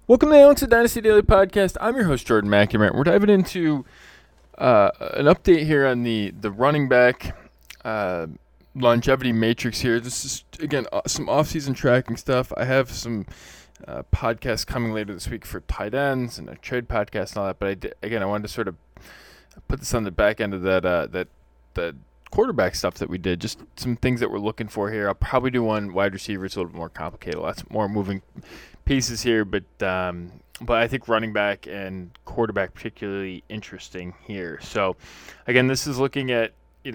Welcome to the Alex Dynasty Daily Podcast. I'm your host, Jordan McNamara. We're diving into an update here on the running back longevity matrix here. This is, again, some off-season tracking stuff. I have some podcasts coming later this week for tight ends and a trade podcast and all that. But I wanted to sort of put this on the back end of that quarterback stuff that we did. Just some things that we're looking for here. I'll probably do one wide receiver. It's a little bit more complicated. Lots more moving pieces here, but I think running back and quarterback particularly interesting here. So, again, this is looking at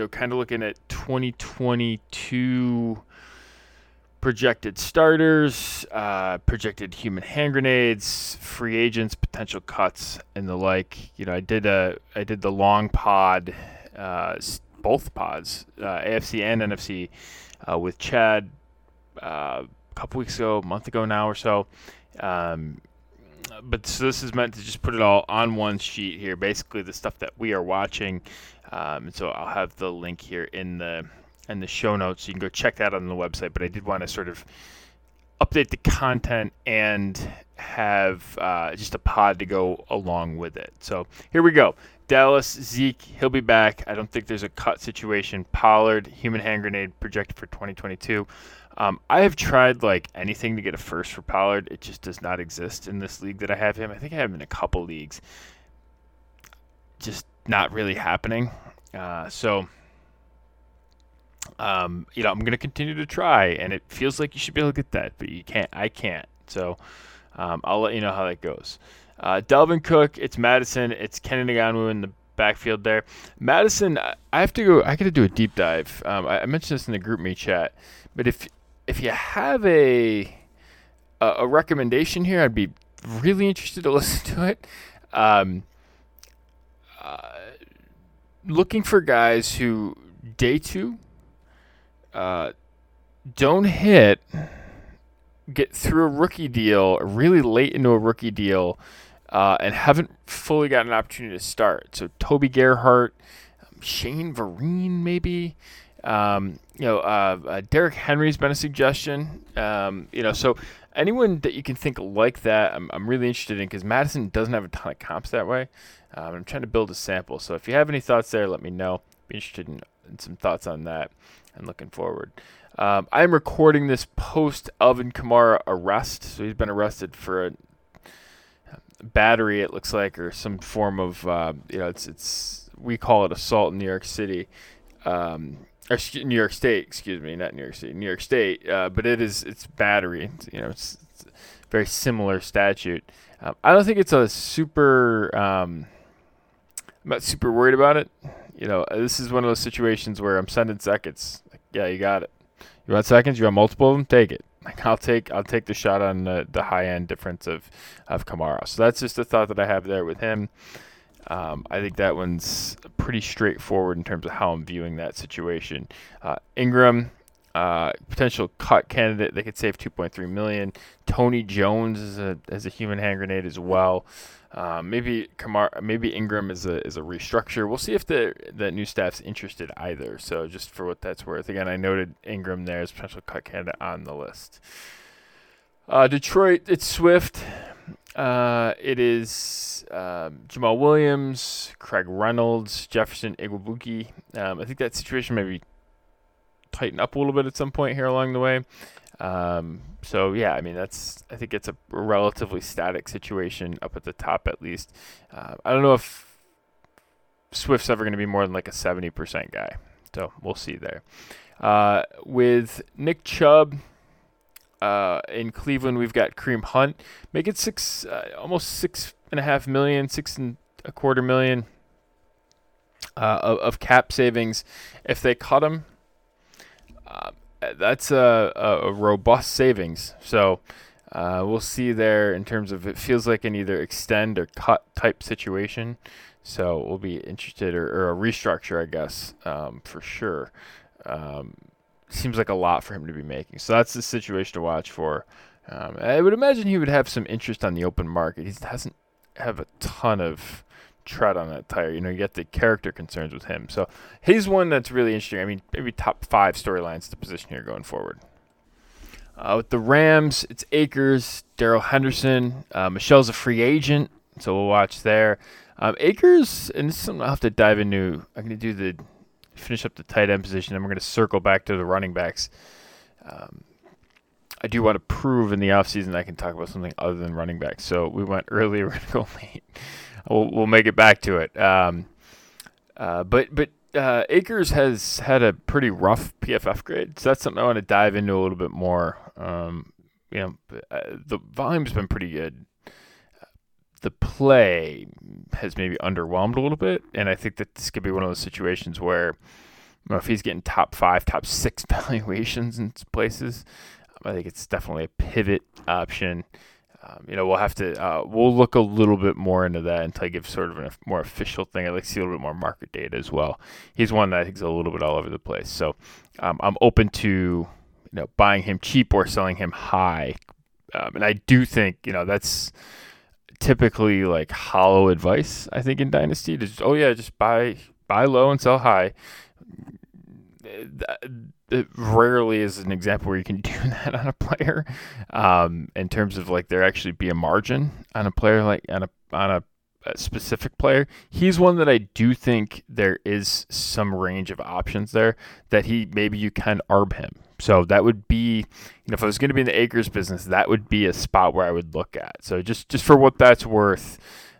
2022 projected starters, projected human hand grenades, free agents, potential cuts, and the like. I did the long pod, both pods, AFC and NFC, with Chad a couple weeks ago, a month ago now or so. But so this is meant to just put it all on one sheet here, basically the stuff that we are watching. And so I'll have the link here in the show notes. So you can go check that on the website. But I did want to sort of update the content and have just a pod to go along with it. So here we go. Dallas, Zeke, he'll be back. I don't think there's a cut situation. Pollard, human hand grenade projected for 2022. I have tried anything to get a first for Pollard. It just does not exist in this league that I have him. I think I have him in a couple leagues. Just not really happening. So I'm going to continue to try, and it feels like you should be able to get that, but you can't. I can't. So I'll let you know how that goes. Dalvin Cook, it's Madison, it's Kenny Ngannou in the backfield there. Madison, I got to do a deep dive. I mentioned this in the GroupMe chat, but if you have a recommendation here, I'd be really interested to listen to it. Looking for guys who day two don't get through a rookie deal, really late into a rookie deal, and haven't fully got an opportunity to start. So Toby Gerhart, Shane Vereen maybe. Derrick Henry's been a suggestion. So anyone that you can think like that, I'm really interested in, because Madison doesn't have a ton of comps that way. I'm trying to build a sample. So if you have any thoughts there, let me know. Be interested in some thoughts on that, and looking forward. I'm recording this post Alvin Kamara arrest. So he's been arrested for a battery, it looks like, or some form of, we call it assault in New York City. New York State, excuse me, not New York City, New York State. But it's battery. It's a very similar statute. I don't think it's a super. I'm not super worried about it. This is one of those situations where I'm sending seconds. Yeah, you got it. You want seconds? You want multiple of them? Take it. I'll take the shot on the high end difference of Kamara. So that's just a thought that I have there with him. I think that one's pretty straightforward in terms of how I'm viewing that situation. Ingram, potential cut candidate. They could save $2.3 million. Tony Jones is a human hand grenade as well. Maybe Ingram is a restructure. We'll see if the new staff's interested either. So just for what that's worth, again, I noted Ingram there as potential cut candidate on the list. Detroit, it's Swift. It is Jamal Williams, Craig Reynolds, Jefferson Igwebuike. I think that situation maybe tighten up a little bit at some point here along the way. So yeah, I think it's a relatively static situation up at the top at least. I don't know if Swift's ever going to be more than a 70% guy. So we'll see there. With Nick Chubb, in Cleveland, we've got Kareem Hunt. Make it almost $6.5 million, $6.25 million of cap savings. If they cut him, that's a robust savings. So we'll see there in terms of, it feels like an either extend or cut type situation. So we'll be interested, or a restructure, I guess, for sure. Seems like a lot for him to be making. So that's the situation to watch for. I would imagine he would have some interest on the open market. He doesn't have a ton of tread on that tire. You get the character concerns with him. So he's one that's really interesting. Maybe top 5 storylines to position here going forward. With the Rams, it's Akers, Darrell Henderson. Michelle's a free agent, so we'll watch there. Akers, and this is something I'll have to dive into. I'm going to finish up the tight end position, and we're going to circle back to the running backs. I do want to prove in the offseason I can talk about something other than running backs. So we went early, we're going to go late. We'll make it back to it. But Akers has had a pretty rough PFF grade, so that's something I want to dive into a little bit more. The volume's been pretty good. The play has maybe underwhelmed a little bit, and I think that this could be one of those situations where, if he's getting top 5, top 6 valuations in places, I think it's definitely a pivot option. We'll have to we'll look a little bit more into that until I give sort of a more official thing. I'd like to see a little bit more market data as well. He's one that I think is a little bit all over the place. So I'm open to buying him cheap or selling him high. And I do think that's typically like hollow advice. I think in Dynasty, just buy low and sell high. It rarely is an example where you can do that on a player, in terms of like there actually be a margin on a player, like on a specific player. He's one that I do think there is some range of options there that maybe you can arb him. So that would be, if I was going to be in the Akers business, that would be a spot where I would look at. So just for what that's worth,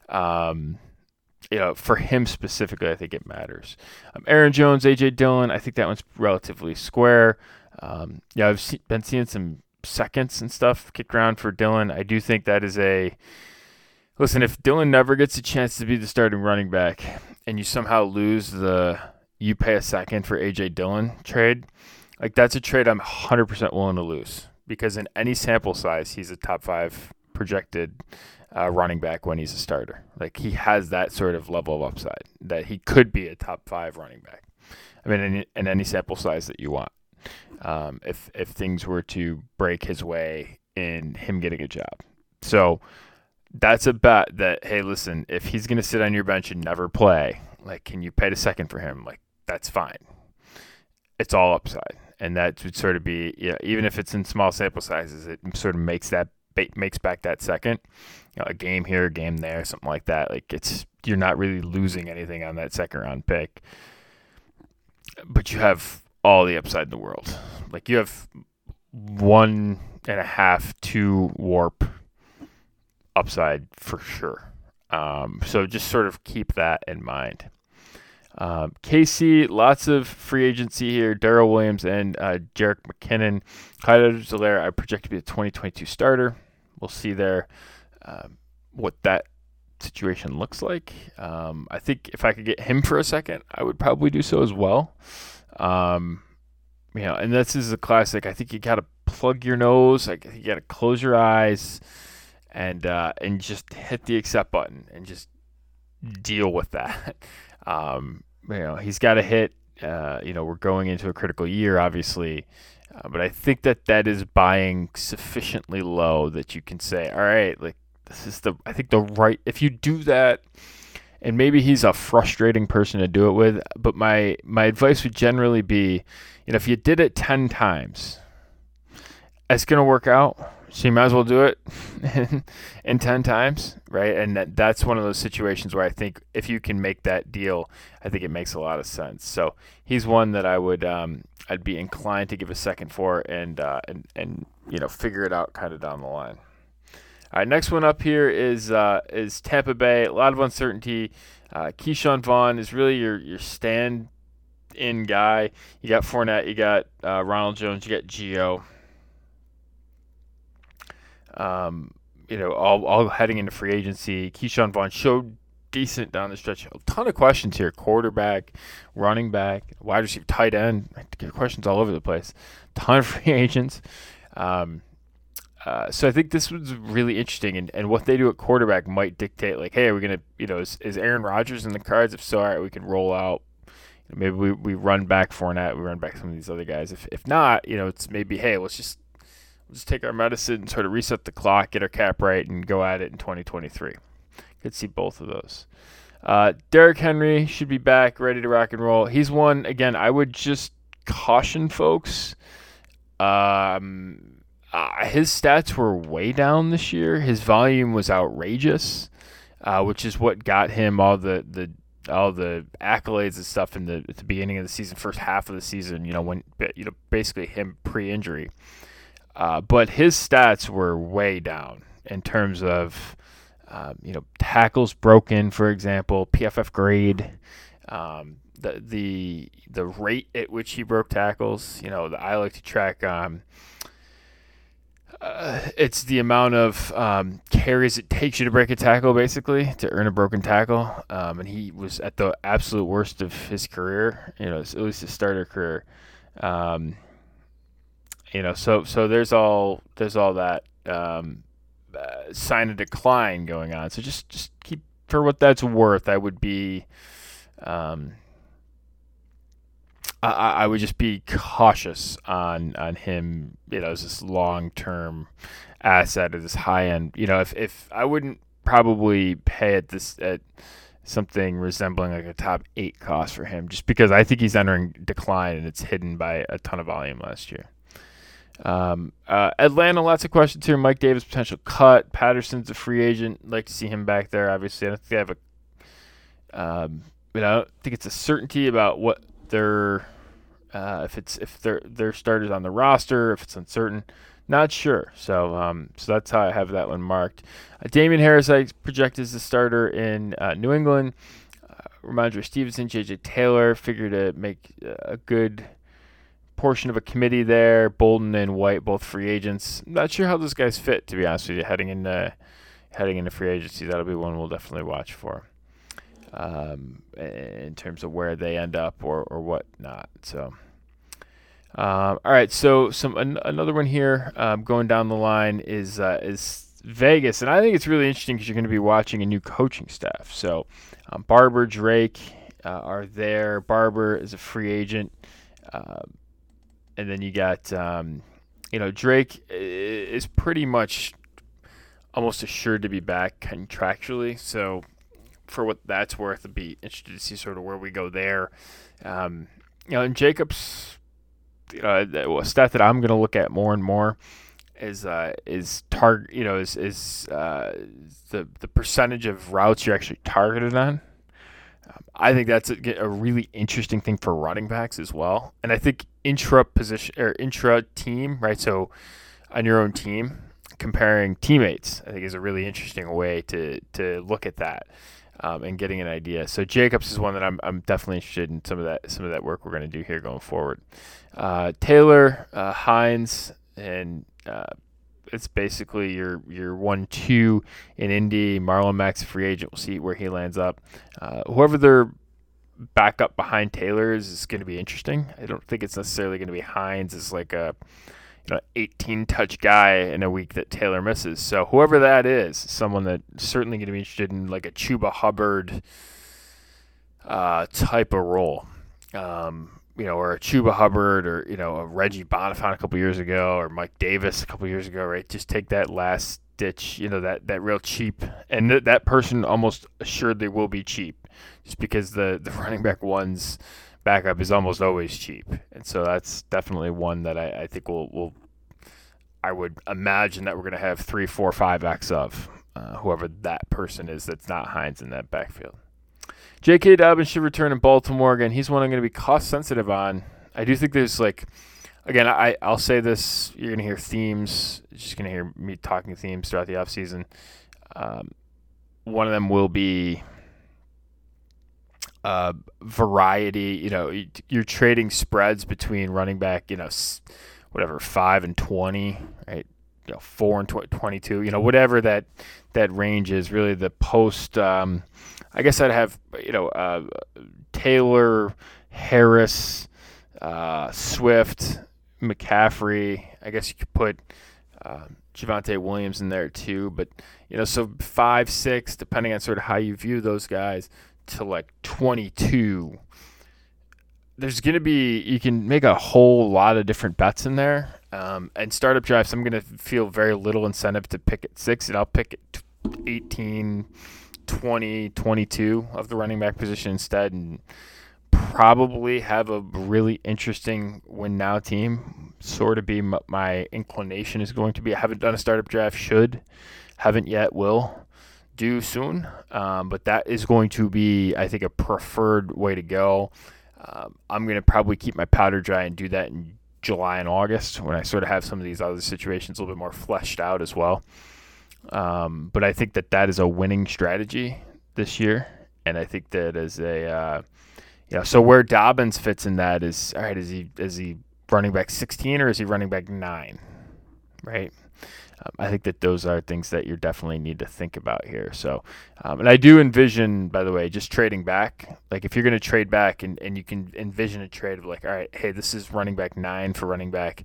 for him specifically, I think it matters. Aaron Jones, A.J. Dillon, I think that one's relatively square. I've been seeing some seconds and stuff kicked around for Dillon. I do think that is listen, if Dillon never gets a chance to be the starting running back and you somehow lose you pay a second for A.J. Dillon trade, like that's a trade I'm 100% willing to lose, because in any sample size, he's a top 5 projected running back when he's a starter. Like he has that sort of level of upside that he could be a top 5 running back. I mean, in any sample size that you want. If things were to break his way in him getting a job. So that's a bet that, hey, listen, if he's going to sit on your bench and never play, like, can you pay the second for him? Like, that's fine. It's all upside. And that would sort of be, even if it's in small sample sizes, it sort of makes back that second, a game here, a game there, something like that. Like you're not really losing anything on that second round pick, but you have all the upside in the world. Like you have 1.5, 2 warp upside for sure. So just sort of keep that in mind. KC, lots of free agency here. Darrell Williams and Jerick McKinnon. Clyde Edwards-Helaire, I project to be a 2022 starter. We'll see there what that situation looks like. I think if I could get him for a second, I would probably do so as well. And this is a classic. I think you got to plug your nose. Like you got to close your eyes and just hit the accept button and just deal with that. He's got to hit. We're going into a critical year, obviously, but I think that is buying sufficiently low that you can say, all right, like this is if you do that, and maybe he's a frustrating person to do it with, but my advice would generally be, if you did it 10 times, it's going to work out. So you might as well do it in 10 times, right? And that's one of those situations where I think if you can make that deal, I think it makes a lot of sense. So he's one that I would I'd be inclined to give a second for and figure it out kind of down the line. All right, next one up here is Tampa Bay. A lot of uncertainty. Keyshawn Vaughn is really your stand-in guy. You got Fournette, you got Ronald Jones, you got Gio. All heading into free agency. Keyshawn Vaughn showed decent down the stretch. A ton of questions here. Quarterback, running back, wide receiver, tight end. Questions all over the place. Ton of free agents. So I think this was really interesting, and what they do at quarterback might dictate, like, hey, are we going to, is Aaron Rodgers in the cards? If so, all right, we can roll out. Maybe we run back Fournette, we run back some of these other guys. If not, it's maybe, hey, let's just take our medicine and sort of reset the clock, get our cap right, and go at it in 2023. Could see both of those. Derrick Henry should be back, ready to rock and roll. He's one, again, I would just caution folks. his stats were way down this year. His volume was outrageous, which is what got him all the accolades and stuff at the beginning of the season, first half of the season. When basically him pre-injury. But his stats were way down in terms of tackles broken, for example, PFF grade. The rate at which he broke tackles. I like to track. It's the amount of carries it takes you to break a tackle, basically, to earn a broken tackle. And he was at the absolute worst of his career. At least his starter career. So there's all that sign of decline going on. So just keep, for what that's worth, I would be. I would just be cautious on him, as this long-term asset or this high-end. If I wouldn't probably pay at something resembling like a top 8 cost for him, just because I think he's entering decline and it's hidden by a ton of volume last year. Atlanta, lots of questions here. Mike Davis potential cut. Patterson's a free agent. Like to see him back there. Obviously, I don't think they have I don't think it's a certainty about what their if their starters on the roster, if it's uncertain, not sure. So that's how I have that one marked. Damian Harris I project as the starter in New England. Ramondre Stevenson, J.J. Taylor, figure to make a good portion of a committee there. Bolden and White, both free agents. Not sure how those guys fit, to be honest with you, heading into free agency. That'll be one we'll definitely watch for. In terms of where they end up or what not. So, all right. So another one here going down the line is Vegas, and I think it's really interesting because you're going to be watching a new coaching staff. So, Barber, Drake are there. Barber is a free agent, and then you got Drake is pretty much almost assured to be back contractually. So, for what that's worth, I'd be interested to see sort of where we go there. And Jacobs, a stat that I'm going to look at more and more is target. Is the percentage of routes you're actually targeted on. I think that's a really interesting thing for running backs as well. And I think intra team, right? So on your own team, comparing teammates, I think is a really interesting way to look at that. And getting an idea. So Jacobs is one that I'm definitely interested in some of that work we're going to do here going forward. Taylor, Hines, and it's basically your 1-2 in Indy. Marlon Mack's a free agent. We'll see where he lands up. Whoever their backup behind Taylor is going to be interesting. I don't think it's necessarily going to be Hines as like a 18-touch guy in a week that Taylor misses. So whoever that is, someone that's certainly going to be interested in like a Chuba Hubbard type of role, or a Chuba Hubbard or, a Reggie Bonifant a couple years ago or Mike Davis a couple years ago, right? Just take that last ditch, that real cheap, and that person almost assuredly will be cheap just because the running back one's backup is almost always cheap. And so that's definitely one that I think I would imagine that we're going to have 3, 4, 5x of whoever that person is that's not Hines in that backfield. J.K. Dobbins should return in Baltimore. Again, he's one I'm going to be cost sensitive on. I do think there's again, I'll say this, you're going to hear themes. You're just going to hear me talking themes throughout the offseason. One of them will be variety. You're trading spreads between running back, 5 and 20, right? 4 and 22, whatever that range is. Really, the post. I guess I'd have Taylor, Harris, Swift, McCaffrey. I guess you could put Javonte Williams in there too. But so 5, 6, depending on sort of how you view those guys, to 22. There's going to be, you can make a whole lot of different bets in there. And startup drafts, I'm going to feel very little incentive to pick at 6, and I'll pick at 18, 20, 22 of the running back position instead, and probably have a really interesting win now team. Sort of be my inclination is going to be. I haven't done a startup draft. Haven't yet. Will do soon. But that is going to be, I think, a preferred way to go. I'm going to probably keep my powder dry and do that in July and August when I sort of have some of these other situations a little bit more fleshed out as well. But I think that is a winning strategy this year. And I think that is so where Dobbins fits in that is, all right, is he running back 16 or is he running back 9, right? I think that those are things that you definitely need to think about here. So, and I do envision, by the way, just trading back. Like if you're going to trade back and you can envision a trade of like, all right, hey, this is running back 9 for running back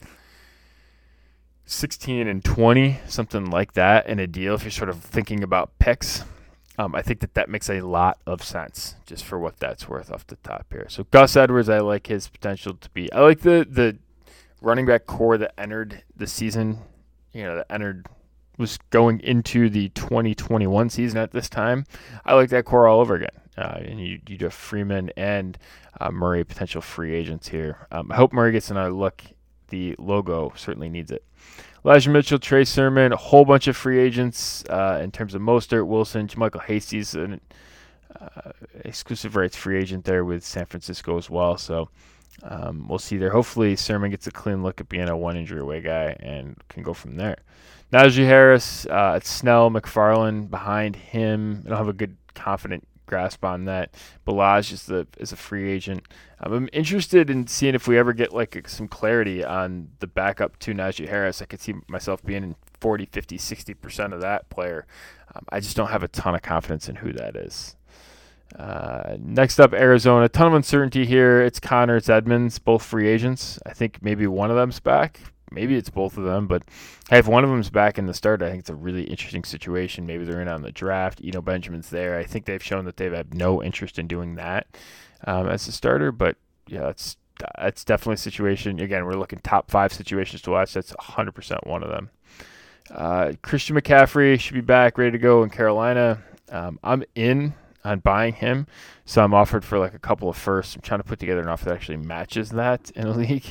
16 and 20, something like that in a deal. If you're sort of thinking about picks, I think that makes a lot of sense just for what that's worth off the top here. So Gus Edwards, I like his potential to be. I like the running back core that entered the season. Was going into the 2021 season at this time. I like that core all over again. And you have Freeman and Murray, potential free agents here. I hope Murray gets another look. The logo certainly needs it. Elijah Mitchell, Trey Sermon, a whole bunch of free agents in terms of Mostert, Wilson, JaMychal Hasty, an exclusive rights free agent there with San Francisco as well. So we'll see there. Hopefully Sermon gets a clean look at being a one injury away guy and can go from there. Najee Harris, it's Snell, McFarland behind him. I don't have a good confident grasp on that. Balaj is a free agent. I'm interested in seeing if we ever get like some clarity on the backup to Najee Harris. I could see myself being in 40, 50, 60% of that player. I just don't have a ton of confidence in who that is. Next up, Arizona. A ton of uncertainty here. It's Connor, it's Edmonds, both free agents. I think maybe one of them's back. Maybe it's both of them, but hey, if one of them's back in the start, I think it's a really interesting situation. Maybe they're in on the draft. Benjamin's there. I think they've shown that they've had no interest in doing that as a starter, but yeah, that's definitely a situation. Again, we're looking top 5 situations to watch. That's 100% one of them. Christian McCaffrey should be back, ready to go in Carolina. I'm in on buying him, so I'm offered for like a couple of firsts. I'm trying to put together an offer that actually matches that in a league.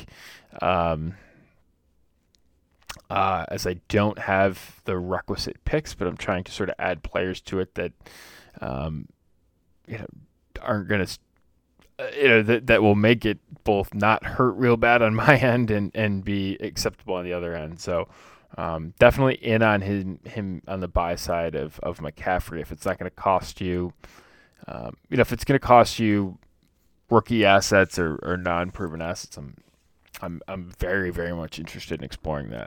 As I don't have the requisite picks, but I'm trying to sort of add players to it that, aren't going to, that will make it both not hurt real bad on my end and be acceptable on the other end. So, definitely in on him on the buy side of McCaffrey. If it's not going to cost you, if it's going to cost you rookie assets or non-proven assets, I'm very, very much interested in exploring that.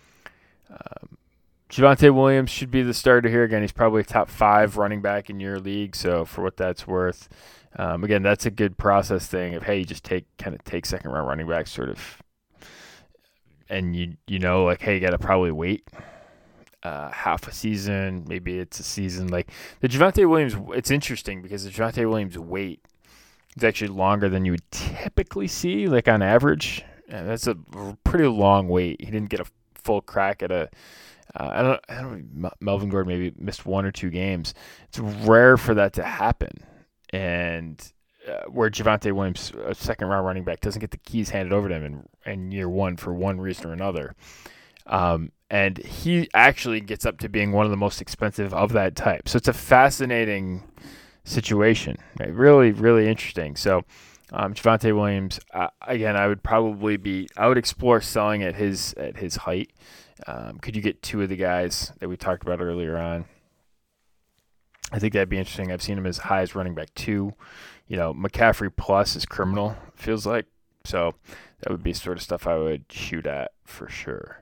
Javonte Williams should be the starter here. Again, he's probably a top 5 running back in your league, so for what that's worth. Again, that's a good process thing of, hey, you just take second-round running backs sort of, and you know, like, hey, you got to probably wait half a season. Maybe it's a season. Like the Javonte Williams, it's interesting because the Javonte Williams wait is actually longer than you would typically see, like on average. And that's a pretty long wait. He didn't get a full crack at I don't Melvin Gordon maybe missed 1 or 2 games. It's rare for that to happen. And where Javonte Williams, a second-round running back, doesn't get the keys handed over to him in year one for one reason or another. And he actually gets up to being one of the most expensive of that type. So it's a fascinating situation. Right? Really, really interesting. So Javonte Williams, again, I would explore selling at his height. Could you get 2 of the guys that we talked about earlier on? I think that'd be interesting. I've seen him as high as running back 2. McCaffrey plus is criminal, feels like. So that would be sort of stuff I would shoot at for sure.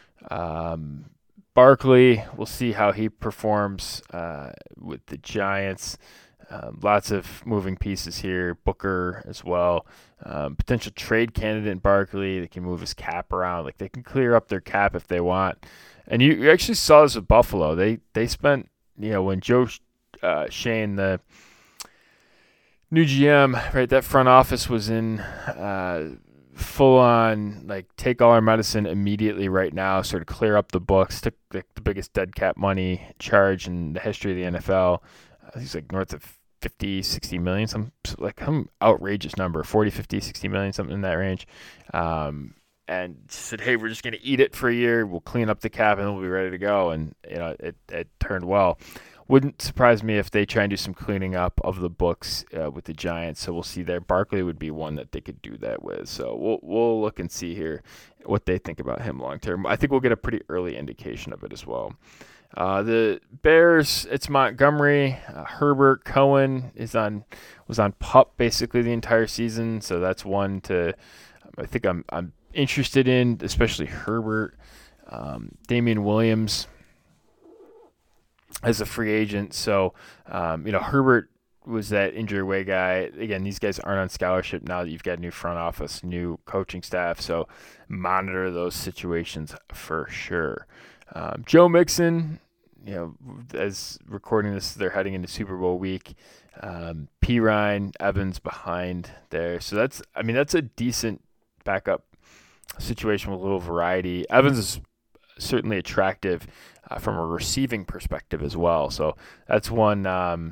Barkley, we'll see how he performs with the Giants. Lots of moving pieces here. Booker as well. Potential trade candidate in Barkley. They can move his cap around. Like they can clear up their cap if they want. And you actually saw this with Buffalo. They spent, when Joe Shane, the new GM, right, that front office was in full on, like, take all our medicine immediately right now, sort of clear up the books, took the biggest dead cap money charge in the history of the NFL. I think it's like north of 50, 60 million, some outrageous number, 40, 50, 60 million, something in that range. And said, hey, we're just going to eat it for a year. We'll clean up the cap and we'll be ready to go. And, it turned well. Wouldn't surprise me if they try and do some cleaning up of the books with the Giants. So we'll see there. Barkley would be one that they could do that with. So we'll look and see here what they think about him long term. I think we'll get a pretty early indication of it as well. The Bears, it's Montgomery. Herbert, Cohen was on PUP basically the entire season. So that's one I think I'm interested in, especially Herbert. Damian Williams as a free agent. So, Herbert was that injury away guy. Again, these guys aren't on scholarship now that you've got a new front office, new coaching staff. So monitor those situations for sure. Joe Mixon, as recording this, they're heading into Super Bowl week. P. Ryan, Evans behind there. So that's a decent backup situation with a little variety. Evans is certainly attractive from a receiving perspective as well. So that's one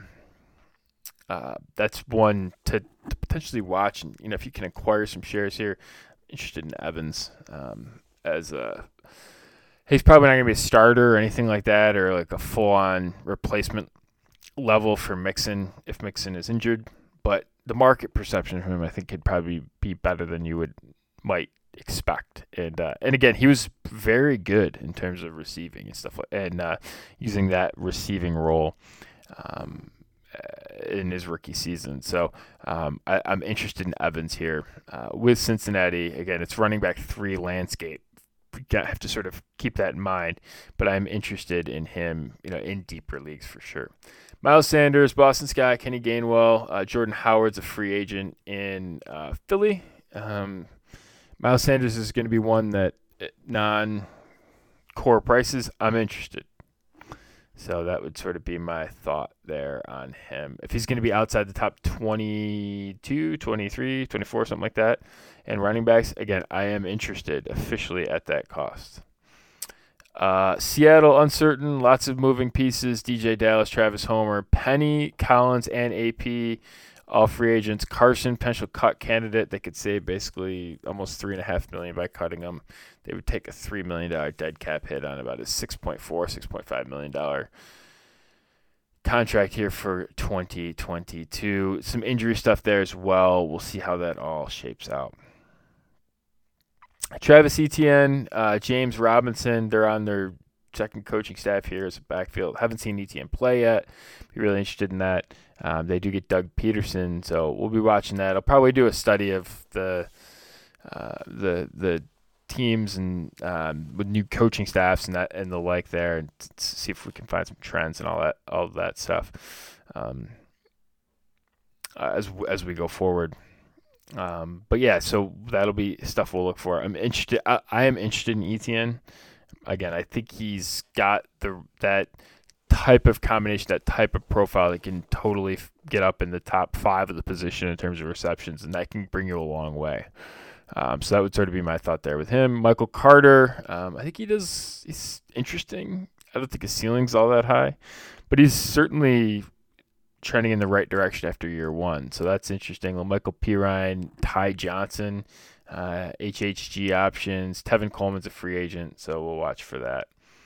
to potentially watch. And if you can acquire some shares here, interested in Evans he's probably not going to be a starter or anything like that, or like a full-on replacement level for Mixon if Mixon is injured. But the market perception from him, I think, could probably be better than you might expect. And again, he was very good in terms of receiving and stuff, and using that receiving role in his rookie season. So I'm interested in Evans here with Cincinnati. Again, it's running back 3 landscape. We have to sort of keep that in mind, but I'm interested in him, in deeper leagues for sure. Miles Sanders, Boston Scott, Kenny Gainwell, Jordan Howard's a free agent in Philly. Miles Sanders is going to be one that non-core prices, I'm interested. So that would sort of be my thought there on him. If he's going to be outside the top 22, 23, 24, something like that, and running backs, again, I am interested officially at that cost. Seattle, uncertain, lots of moving pieces. DJ Dallas, Travis Homer, Penny, Collins, and AP, all free agents. Carson, potential cut candidate. They could save basically almost $3.5 million by cutting him. They would take a $3 million dead cap hit on about a $6.5 million contract here for 2022. Some injury stuff there as well. We'll see how that all shapes out. Travis Etienne, James Robinson, they're on their second coaching staff here as a backfield. Haven't seen Etienne play yet. Be really interested in that. They do get Doug Peterson, so we'll be watching that. I'll probably do a study of the teams and with new coaching staffs and the like there, and see if we can find some trends and all that stuff as we go forward. But yeah, so that'll be stuff we'll look for. I'm interested. I am interested in Etienne. Again, I think he's got that type of combination, that type of profile that can totally get up in the top 5 of the position in terms of receptions, and that can bring you a long way. So that would sort of be my thought there with him. Michael Carter, I think he's interesting. I don't think his ceiling's all that high, but he's certainly trending in the right direction after year 1. So that's interesting. Well, Michael Pirine, Ty Johnson, HHG options. Tevin Coleman's a free agent, so we'll watch for that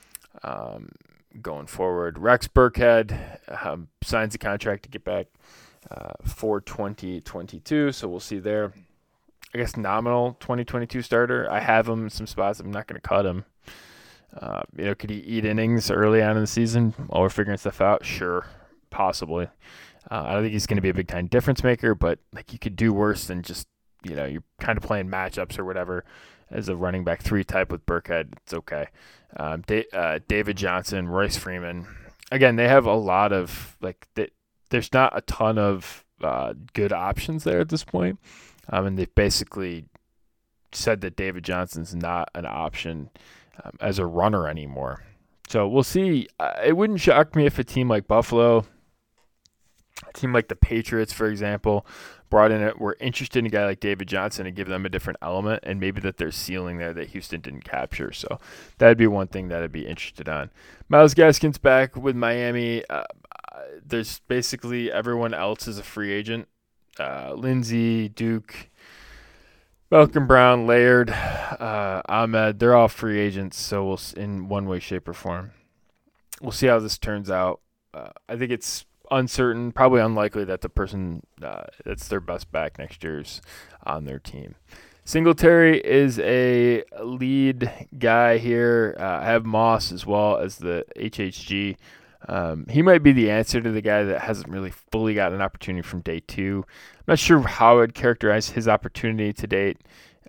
going forward. Rex Burkhead signs a contract to get back for 2022, so we'll see there. I guess nominal 2022 starter. I have him in some spots. I'm not going to cut him. Could he eat innings early on in the season while we're figuring stuff out? Sure, possibly. I don't think he's going to be a big-time difference maker, but you could do worse than just, you're kind of playing matchups or whatever as a running back 3 type with Burkhead. It's okay. David Johnson, Royce Freeman. Again, they have a lot of, there's not a ton of good options there at this point. And they've basically said that David Johnson's not an option as a runner anymore. So we'll see. It wouldn't shock me if a team like Buffalo, a team like the Patriots, for example, were interested in a guy like David Johnson and give them a different element, and maybe that there's ceiling there that Houston didn't capture. So that'd be one thing that I'd be interested on. Myles Gaskin's back with Miami. there's basically everyone else is a free agent. Lindsey, Duke, Malcolm Brown, Laird, Ahmed, they're all free agents, so we'll in one way, shape, or form. We'll see how this turns out. I think it's uncertain, probably unlikely that the person that's their best back next year is on their team. Singletary is a lead guy here. I have Moss as well as the HHG. He might be the answer to the guy that hasn't really fully got an opportunity from day two. I'm not sure how I would characterize his opportunity to date.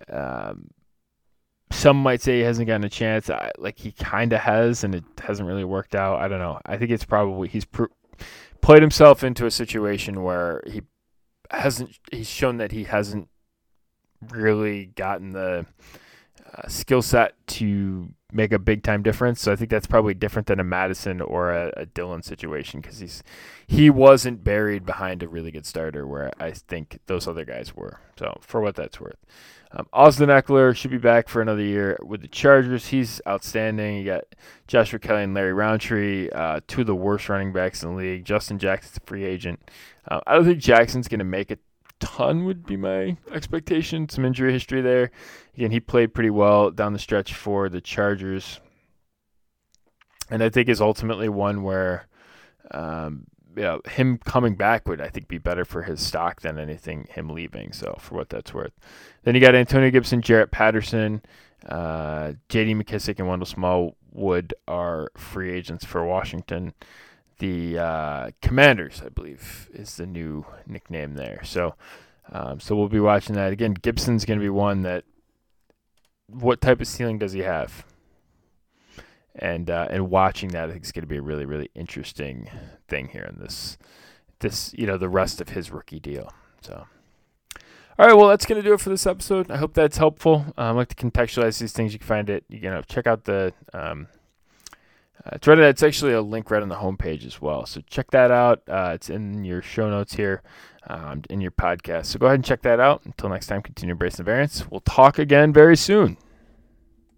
Some might say he hasn't gotten a chance. He kind of has, and it hasn't really worked out. I don't know. I think it's probably he's played himself into a situation where he's shown that he hasn't really gotten the skill set to make a big time difference. So I think that's probably different than a Madison or a Dillon situation, because he wasn't buried behind a really good starter where I think those other guys were. So for what that's worth. Austin Eckler should be back for another year with the Chargers. He's outstanding. You got Joshua Kelly and Larry Roundtree, two of the worst running backs in the league. Justin Jackson's a free agent. I don't think Jackson's going to make a ton, would be my expectation. Some injury history there. Again, he played pretty well down the stretch for the Chargers, and I think is ultimately one where him coming back would, I think, be better for his stock than anything him leaving. So for what that's worth. Then you got Antonio Gibson, Jarrett Patterson, J.D. McKissick, and Wendell Smallwood are free agents for Washington. The Commanders, I believe, is the new nickname there. So we'll be watching that. Again, Gibson's going to be one that, what type of ceiling does he have? And watching that, I think, is going to be a really, really interesting thing here in this the rest of his rookie deal. So, all right, well, that's going to do it for this episode. I hope that's helpful. I like to contextualize these things. You can find it. Check out the Reddit. It's actually a link right on the homepage as well. So check that out. It's in your show notes here, in your podcast. So go ahead and check that out. Until next time, continue embracing the variance. We'll talk again very soon.